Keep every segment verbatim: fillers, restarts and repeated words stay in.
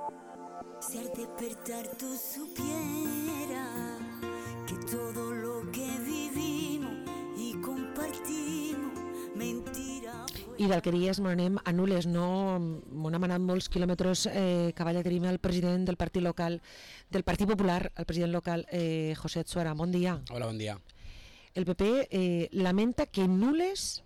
Si al despertar tú supieras que todo lo que vivimos y compartimos, mentira. I d'Alqueries me n'anem a Nules, no? M'ho hem anat molts quilòmetres eh, cavall a tenim el president del partit local, del Partit Popular, el president local, eh, José Atsuara. Bon dia. Hola, bon dia. El P P eh, lamenta que Nules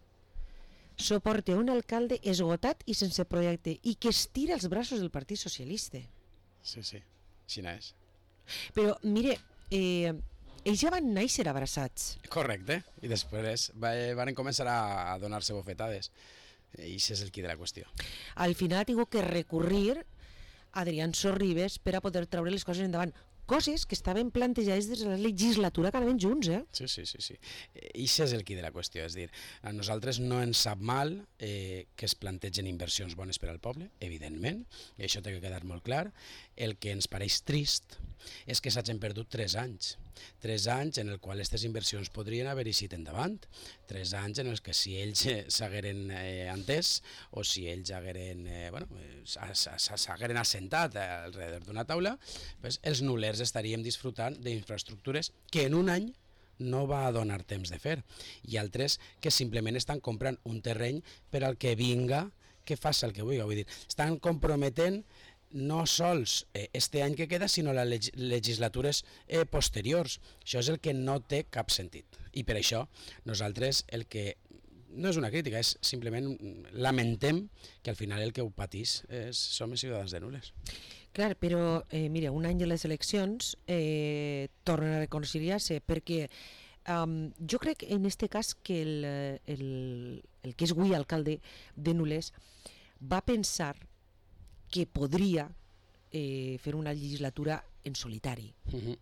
soporte un alcalde esgotat i sense projecte i que estira els braços del Partit Socialista. Sí, sí, així no és. Però, mire, eh, ells ja van néixer abraçats. Correcte, i després va, van començar a, a donar-se bofetades. I això és el qui de la qüestió. Al final ha tingut que recurrir a Adrián Sorribes per a poder treure les coses endavant. Coses que estaven plantejades des de la legislatura que anaven junts, eh? Sí, sí, sí, sí. I això és el qui de la qüestió, és dir, a nosaltres no ens sap mal eh, que es plantegen inversions bones per al poble, evidentment, i això té que quedar molt clar. El que ens pareix trist és que s'hagin perdut tres anys, tres anys en el qual aquestes inversions podrien haver eixit endavant, tres anys en els que si ells s'hagueren eh, entès o si ells hagueren, eh, bueno, s'hagueren assentat alrededor d'una taula, pues, els nulers estaríem disfrutant d'infraestructures que en un any no va donar temps de fer, i altres que simplement estan comprant un terreny per al que vinga, que faci el que vulgui. Vull dir, estan comprometent no sols eh, este any que queda, sinó les leg legislatures eh, posteriors. Això és el que no té cap sentit. I per això nosaltres el que no és una crítica, és simplement lamentem que al final el que ho patís és, som els ciutadans de Nules. Clar, però eh, mira, un any de les eleccions eh, tornen a reconciliar-se perquè um, jo crec en este cas que el, el, el que és avui alcalde de Nules va pensar que podria eh, fer una legislatura en solitari. Uh-huh.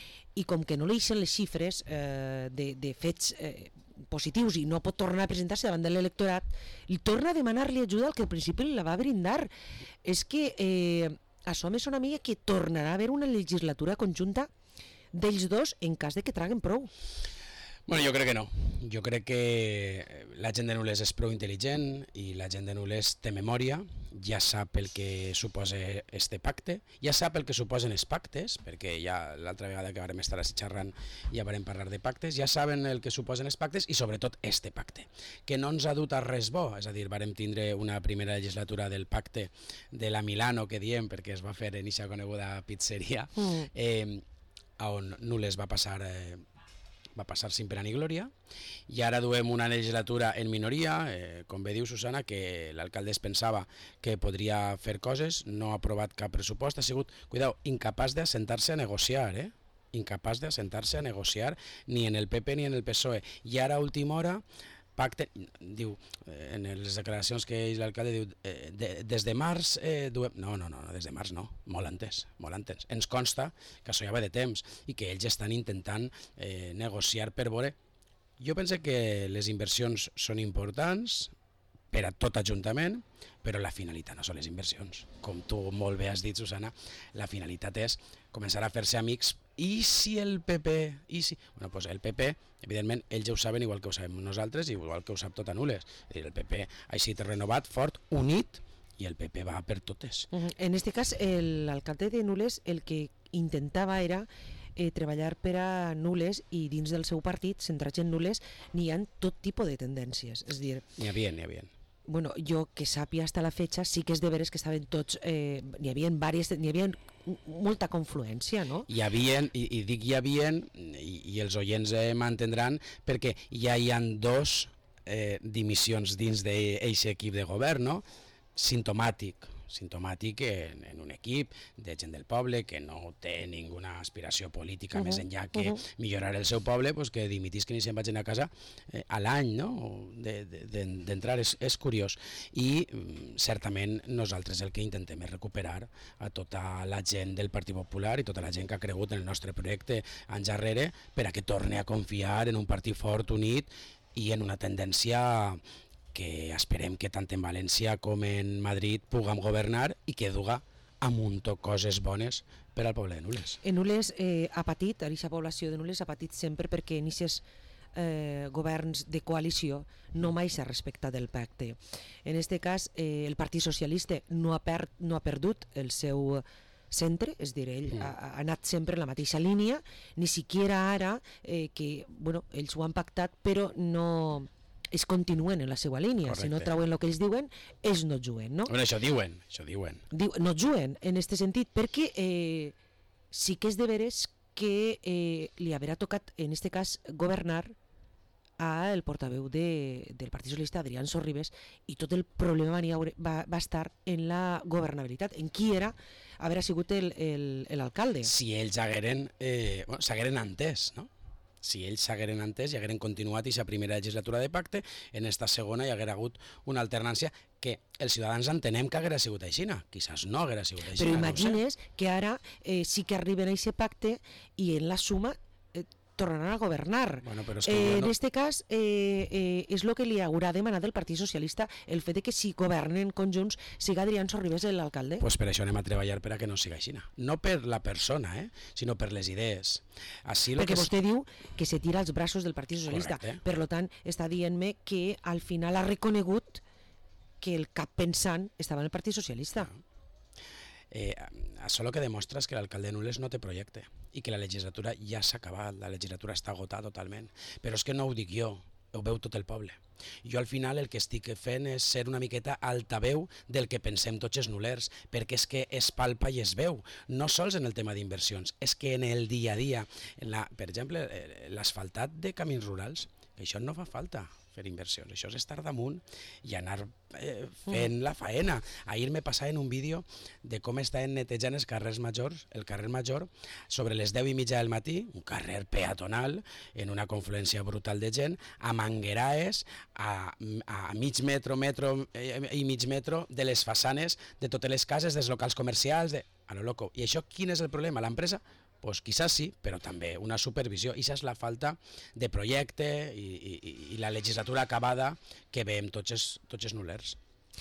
I com que no li deixen les xifres eh, de, de fets eh, positius i no pot tornar a presentar-se davant de l'electorat, li torna a demanar-li ajuda al que al principi la va brindar. És que eh, això me sona a mi que tornarà a haver una legislatura conjunta d'ells dos en cas de que traguen prou. Bueno, jo crec que no. Jo crec que la gent de Nules és prou intel·ligent i la gent de Nules té memòria, ja sap el que suposa este pacte, ja sap el que suposen els pactes, perquè ja l'altra vegada que vam estar així xerrant ja vam parlar de pactes, ja saben el que suposen els pactes i sobretot este pacte, que no ens ha dut a res bo, és a dir, vam tindre una primera legislatura del pacte de la Milano, que diem, perquè es va fer en eixa coneguda pizzeria, mm. eh, on Nules va passar... Eh, va passar sin pena ni glòria, i ara duem una legislatura en minoria, eh, com bé diu Susana, que l'alcalde es pensava que podria fer coses, no ha aprovat cap pressupost, ha sigut, cuidao, incapaç d'assentar-se a negociar, eh? incapaç d'assentar-se a negociar ni en el P P ni en el P S O E, i ara a última hora pacte, diu, en les declaracions que l'alcalde diu, eh, de, des de març eh, duem... No, no, no, des de març no, molt antes, molt antes. Ens consta que això ja va de temps i que ells estan intentant eh, negociar per veure. Jo penso que les inversions són importants per a tot ajuntament, però la finalitat no són les inversions. Com tu molt bé has dit, Susana, la finalitat és començar a fer-se amics. I si el P P, i si... Bueno, doncs el P P, evidentment, ells ja ho saben igual que ho sabem nosaltres, igual que ho sap tot a Nules. El P P ha estat renovat, fort, unit, i el P P va per totes. En este cas, l'alcalde de Nules el que intentava era eh, treballar per a Nules, i dins del seu partit, centrat en Nules, n'hi ha tot tipus de tendències. És dir... N'hi havia, n'hi havia. Bueno, jo que sàpia hasta la fecha sí que és de veres que estaven tots, eh, n'hi havia diverses, n'hi havia molta confluència, no? Hi havia, i, i dic hi havia, i, i els oients eh, m'entendran, perquè ja hi ha dos eh, dimissions dins d'aquest equip de govern, no? Simptomàtic, simptomàtic en, en un equip de gent del poble que no té ninguna aspiració política, uh -huh, més enllà que uh -huh. millorar el seu poble, pues que dimitisquen i se'n vagin a casa eh, a l'any, no? d'entrar, és, és curiós. I mm, certament nosaltres el que intentem és recuperar a tota la gent del Partit Popular i tota la gent que ha cregut en el nostre projecte anys darrere per a que torni a confiar en un partit fort, unit i en una tendència que esperem que tant en València com en Madrid puguem governar i que duga a muntó coses bones per al poble de Nules. En Nules eh, ha patit, aquesta població de Nules ha patit sempre perquè en aquestes eh, governs de coalició no mai s'ha respectat el pacte. En aquest cas, eh, el Partit Socialista no ha, per, no ha perdut el seu centre, és a dir, ell ha, ha anat sempre en la mateixa línia, ni siquiera ara eh, que, bueno, ells ho han pactat però no es continuen en la seva línia. Correcte. Si no trauen el que ells diuen, ells no juguen, no? Bueno, això diuen, això diuen. Diu, no juguen en aquest sentit, perquè eh, sí que és de veres que eh, li haurà tocat, en aquest cas, governar al portaveu de, del Partit Socialista, Adrián Sorribes, i tot el problema va, va estar en la governabilitat, en qui era haver sigut l'alcalde. Si ells hagueren, eh, bueno, s'hagueren entès, no? Si ells s'hagueren entès i hagueren continuat aquesta primera legislatura de pacte, en esta segona hi haguera hagut una alternància que els ciutadans entenem que haguera sigut aixina, quizás no haguera sigut aixina. Però imagines no que ara eh, sí que arriben a aquest pacte i en la suma eh, tornaran a governar. Bueno, però és que eh, no... En aquest cas eh, eh, és el que li haurà demanat el Partit Socialista, el fet de que si governen conjunts siga Adrián Sorribes l'alcalde. Pues per això anem a treballar per a que no siga així. No per la persona, eh, sinó per les idees. Així Perquè que vostè és... diu que se tira als braços del Partit Socialista. Correcte. Per tant, està dient-me que al final ha reconegut que el cap pensant estava en el Partit Socialista. No. Eh, això el que demostra és que l'alcalde de Nules no té projecte i que la legislatura ja s'ha acabat, la legislatura està agotada totalment. Però és que no ho dic jo, ho veu tot el poble. Jo al final el que estic fent és ser una miqueta altaveu del que pensem tots els nulers, perquè és que es palpa i es veu, no sols en el tema d'inversions, és que en el dia a dia, en la, per exemple, l'asfaltat de camins rurals, això no fa falta fer inversions, això és estar damunt i anar eh, fent la faena. Ahir me passaven un vídeo de com estaven netejant els carrers majors, el carrer major, sobre les deu i mitja del matí, un carrer peatonal, en una confluència brutal de gent, a mangueraes, a, a mig metro, metro eh, i mig metro de les façanes de totes les cases, dels locals comercials, de... a lo loco. I això quin és el problema? L'empresa? Pues quizás sí, però també una supervisió. I això és la falta de projecte i, i, i la legislatura acabada que veiem tots els, tots els nulers.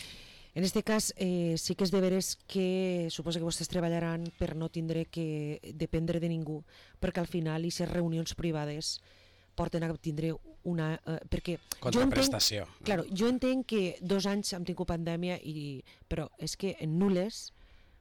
En aquest cas, eh, sí que és de veres que suposo que vostès treballaran per no tindre que dependre de ningú, perquè al final aquestes reunions privades porten a tindre una... Eh, perquè contraprestació. Jo entenc, no? Claro, jo entenc que dos anys hem tingut pandèmia, i, però és que en Nules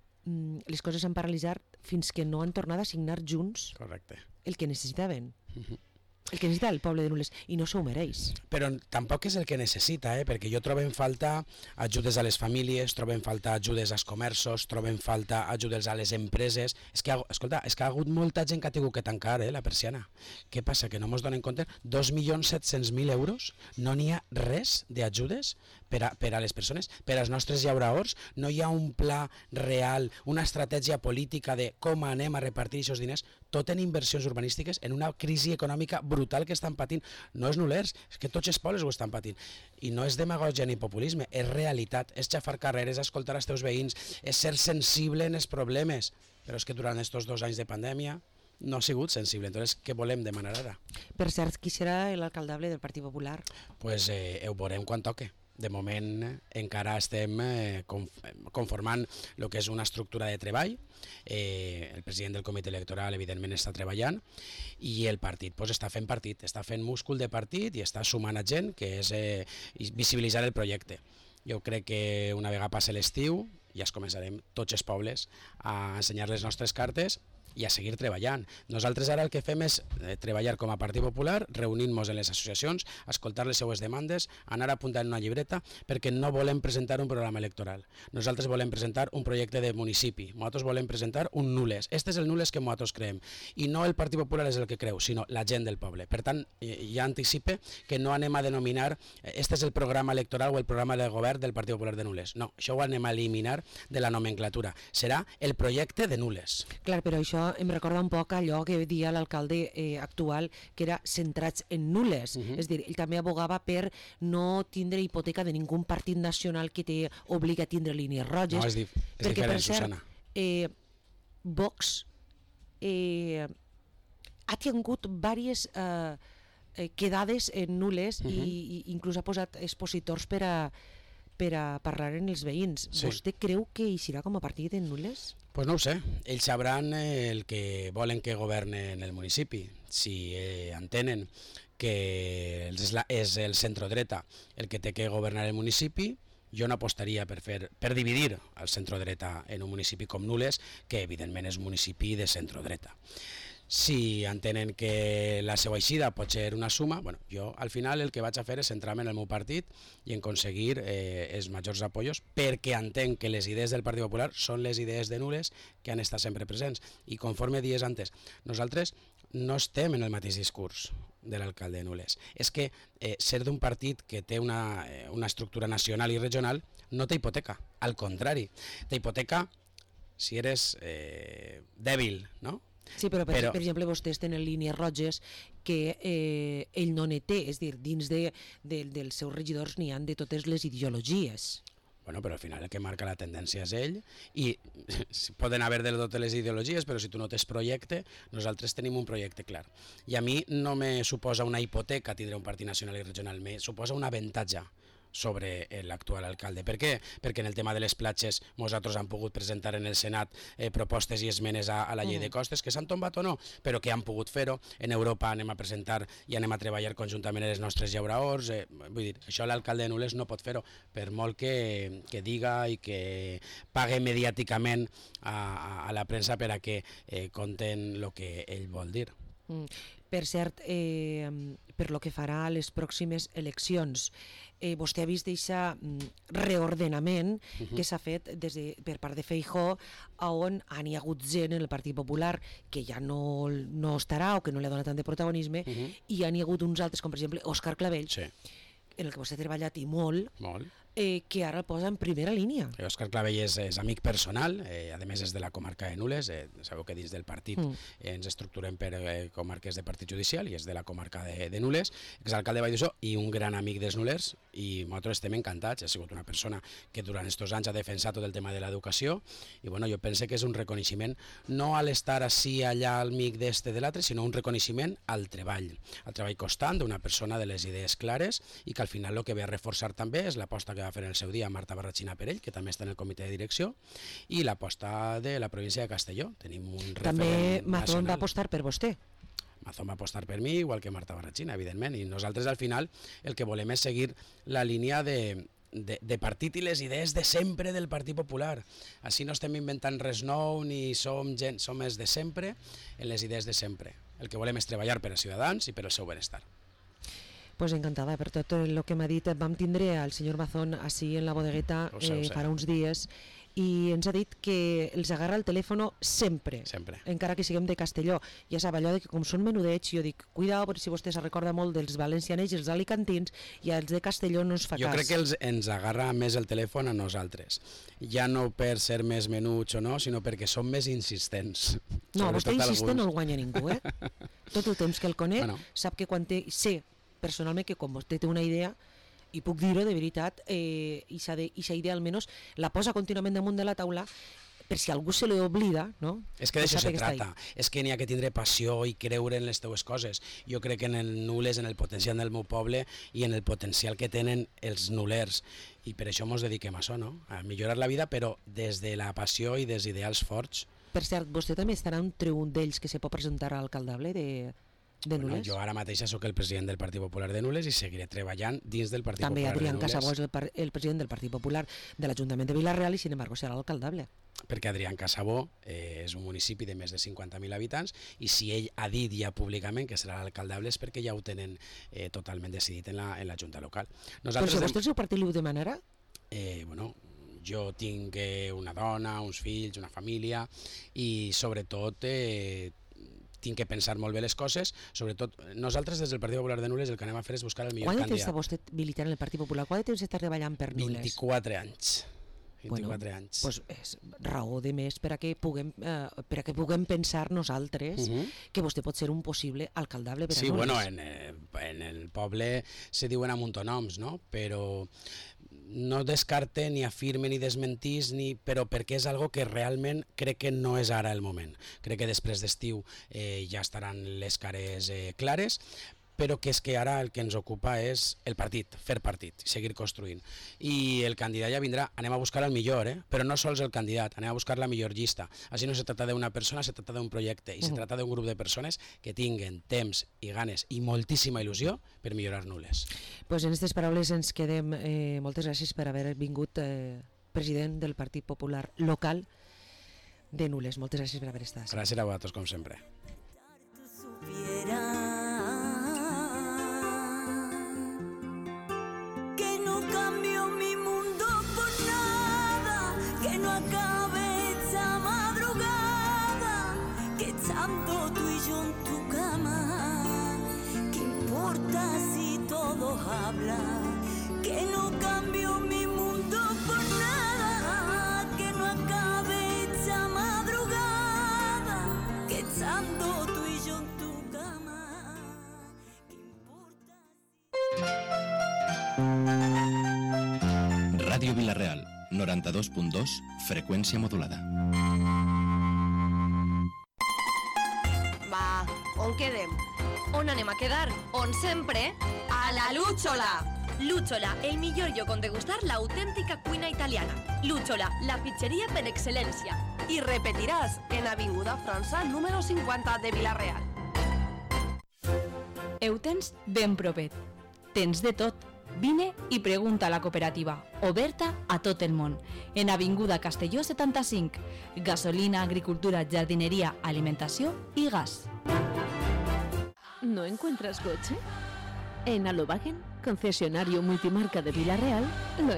les coses s'han paralitzat fins que no han tornat a signar junts. Correcte. El que necessitaven. Uh-huh. El que necessita el poble de Nules, i no s'ho mereix. Però tampoc és el que necessita, eh? Perquè jo trobo en falta ajudes a les famílies, trobo en falta ajudes als comerços, trobo en falta ajudes a les empreses. És que, escolta, és que ha hagut molta gent que ha tingut que tancar, eh, la persiana. Què passa, que no mos donen compte? dos milions set-cents mil euros, no n'hi ha res d'ajudes per a, per a les persones, per als nostres llauraors, no hi ha un pla real, una estratègia política de com anem a repartir aquests diners, tot en inversions urbanístiques, en una crisi econòmica brutal que estan patint. No és nulers, és que tots els pobles ho estan patint. I no és demagògia ni populisme, és realitat, és xafar carreres, escoltar els teus veïns, és ser sensible en els problemes. Però és que durant aquests dos anys de pandèmia no ha sigut sensible. Entonces, què volem demanar ara? Per cert, qui serà l'alcaldable del Partit Popular? Pues eh, ho veurem quan toque. De moment encara estem eh, conformant el que és una estructura de treball. Eh, el president del comitè electoral evidentment està treballant i el partit pues, està fent partit, està fent múscul de partit i està sumant a gent, que és eh, visibilitzar el projecte. Jo crec que una vegada passi l'estiu ja es començarem tots els pobles a ensenyar les nostres cartes i a seguir treballant. Nosaltres ara el que fem és eh, treballar com a Partit Popular, reunint-nos en les associacions, escoltar les seues demandes, anar apuntant una llibreta, perquè no volem presentar un programa electoral. Nosaltres volem presentar un projecte de municipi. Nosaltres volem presentar un Nules. Este és el Nules que nosaltres creem. I no el Partit Popular és el que creu, sinó la gent del poble. Per tant, ja anticipe que no anem a denominar este és el programa electoral o el programa de govern del Partit Popular de Nules. No, això ho anem a eliminar de la nomenclatura. Serà el projecte de Nules. Clar, però això em recorda un poc allò que dia l'alcalde eh, actual, que era centrats en Nules. Uh-huh. És a dir, ell també abogava per no tindre hipoteca de ningú partit nacional que te obliga a tindre línies roges. No, és, dif és perquè, diferent, per cert, Susana. Eh, Vox eh, ha tingut diverses eh, eh, quedades en Nules uh-huh. i, i inclús ha posat expositors per a per a parlar en els veïns. Sí. Vostè creu que hi serà com a partit en Nules? Pues no ho sé, ells sabran eh, el que volen que governe en el municipi. Si eh, entenen que és, la, és el centrodreta el que té que governar el municipi, jo no apostaria per, fer, per dividir el centrodreta en un municipi com Nules, que evidentment és un municipi de centrodreta. Si entenen que la seva eixida pot ser una suma, bueno, jo al final el que vaig a fer és centrar-me en el meu partit i en aconseguir eh, els majors apoyos, perquè entenc que les idees del Partit Popular són les idees de Nules que han estat sempre presents. I conforme dies antes, nosaltres no estem en el mateix discurs de l'alcalde de Nules. És que eh, ser d'un partit que té una, eh, una estructura nacional i regional no té hipoteca, al contrari, té hipoteca si eres eh, dèbil, no? Sí, però per, però per exemple vostès tenen línies roges que eh, ell no ne té, és a dir, dins de, de, dels seus regidors n'hi han de totes les ideologies. Bueno, però al final el que marca la tendència és ell i poden haver de totes les ideologies, però si tu no tens projecte, nosaltres tenim un projecte clar. I a mi no me suposa una hipoteca tindre un partit nacional i regional, me suposa un avantatge sobre l'actual alcalde. Per què? Perquè en el tema de les platges nosaltres hem pogut presentar en el Senat eh, propostes i esmenes a, a la llei de costes que s'han tombat o no, però que han pogut fer-ho. En Europa anem a presentar i anem a treballar conjuntament les nostres llauraors. Eh, vull dir, això l'alcalde de Nules no pot fer-ho, per molt que, que diga i que pague mediàticament a, a, a la premsa per a que eh, conten el que ell vol dir. Mm. Per cert, eh, per lo que farà a les pròximes eleccions, eh, vostè ha vist aquest reordenament uh -huh. que s'ha fet des de, per part de Feijóo, on han hi hagut gent en el Partit Popular que ja no, no estarà o que no li ha donat tant de protagonisme, uh -huh. i han hi hagut uns altres, com per exemple Òscar Clavell, sí, en el que vostè ha treballat i molt, molt. Eh, que ara el posa en primera línia. Òscar Clavell és, és amic personal, eh, a més és de la comarca de Nules, eh, sabeu que dins del partit mm. eh, ens estructurem per eh, comarques de partit judicial i és de la comarca de, de Nules, exalcalde de Valldassó i un gran amic dels nulers, i nosaltres estem encantats. Ha sigut una persona que durant aquests anys ha defensat tot el tema de l'educació i bueno, jo penso que és un reconeixement no a l'estar així allà al mig d'este de l'altre, sinó un reconeixement al treball, al treball constant d'una persona de les idees clares i que al final el que ve a reforçar també és l'aposta que va fer en el seu dia Marta Barratxina per ell, que també està en el comitè de direcció, i l'aposta de la província de Castelló. Tenim un referent també Mazón nacional. Va apostar per vostè. Mazón va apostar per mi, igual que Marta Barratxina, evidentment, i nosaltres al final el que volem és seguir la línia de, de, de partit i les idees de sempre del Partit Popular. Així no estem inventant res nou ni som gent, som els de sempre en les idees de sempre. El que volem és treballar per als ciutadans i per al seu benestar. Pues encantada per tot el que m'ha dit. Vam tindre al senyor Mazón així en la bodegueta eh, farà uns dies i ens ha dit que els agarra el telèfon sempre, sempre, encara que siguem de Castelló. Ja sap allò de que com són menudets, jo dic, cuidao, perquè si vostè se recorda molt dels valencianers i els alicantins, i els de Castelló no ens fa jo cas. Jo crec que els, ens agarra més el telèfon a nosaltres, ja no per ser més menuts o no, sinó perquè som més insistents. No, vostè insistent no el guanya ningú, eh? Tot el temps que el conec, bueno, sap que quan té... sé personalment que com vostè té una idea, i puc dir-ho de veritat, eh, i aquesta idea almenys la posa contínuament damunt de la taula per si algú se li oblida, no? És que d'això se trata, és que n'hi ha que tindre passió i creure en les teues coses. Jo crec que en el Nules, en el potencial del meu poble i en el potencial que tenen els nulers, i per això ens dediquem a això, no? A millorar la vida, però des de la passió i dels ideals forts. Per cert, vostè també estarà entre un d'ells que se pot presentar a alcaldable de... de bueno, Nules? Jo ara mateix soc el president del Partit Popular de Nules i seguiré treballant dins del Partit també Popular de Nules. També Adrián Casabó és el, par el president del Partit Popular de l'Ajuntament de Vila-real i sin embargo serà l'alcaldable. Perquè Adrián Casabó eh, és un municipi de més de cinquanta mil habitants i si ell ha dit ja públicament que serà l'alcaldable és perquè ja ho tenen eh, totalment decidit en la, en la Junta Local. Nosaltres Però si vostè el seu partit li ho demanarà? Eh, bueno, jo tinc eh, una dona, uns fills, una família i sobretot eh, tinc que pensar molt bé les coses, sobretot nosaltres des del Partit Popular de Nules el que anem a fer és buscar el millor candidat. Quant de temps està vostè militant en el Partit Popular? Quant de temps està treballant per Nules? vint-i-quatre anys. vint-i-quatre bueno, anys. Pues és raó de més per a que puguem, eh, per a que puguem pensar nosaltres uh -huh. que vostè pot ser un possible alcaldable per a sí, Nules. Bueno, en, eh, en el poble se diuen amuntonoms, no? Però no descarte, ni afirme, ni desmentís, ni... però perquè és algo que realment crec que no és ara el moment. Crec que després d'estiu eh, ja estaran les cares eh, clares, però que és que ara el que ens ocupa és el partit, fer partit, seguir construint. I el candidat ja vindrà, anem a buscar el millor, eh? Però no sols el candidat, anem a buscar la millor llista. Així no se trata d'una persona, se trata d'un projecte, i se trata d'un grup de persones que tinguen temps i ganes i moltíssima il·lusió per millorar Nules. Pues en aquestes paraules ens quedem. Eh, moltes gràcies per haver vingut, eh, president del Partit Popular local de Nules. Moltes gràcies per haver estat. Gràcies a vosaltres, com sempre. Que no cambio mi mundo por nada, que no acabe esta madrugada, que estando tú y yo en tu cama, ¿qué importa si todos hablan? Que no cambio mi mundo por nada, que no acabe esta madrugada, que estando tú y yo en tu cama, ¿qué importa si... Ràdio Vila-real, noranta-dos punt dos, freqüència modulada. Va, on quedem? On anem a quedar? On sempre? A la Lúchola! Lúchola, el millor lloc on degustar l'autèntica cuina italiana. Lúchola, la pizzeria per excel·lència. I repetiràs en Avinguda França número cinquanta de Vila-real. Ho tens ben propet. Tens de tot. Vine i pregunta a la cooperativa, oberta a tot el món, en Avinguda Castelló setanta-cinc. Gasolina, agricultura, jardineria, alimentació i gas. ¿No encuentras coche? En Alovagen, concesionario multimarca de Vila-real, lo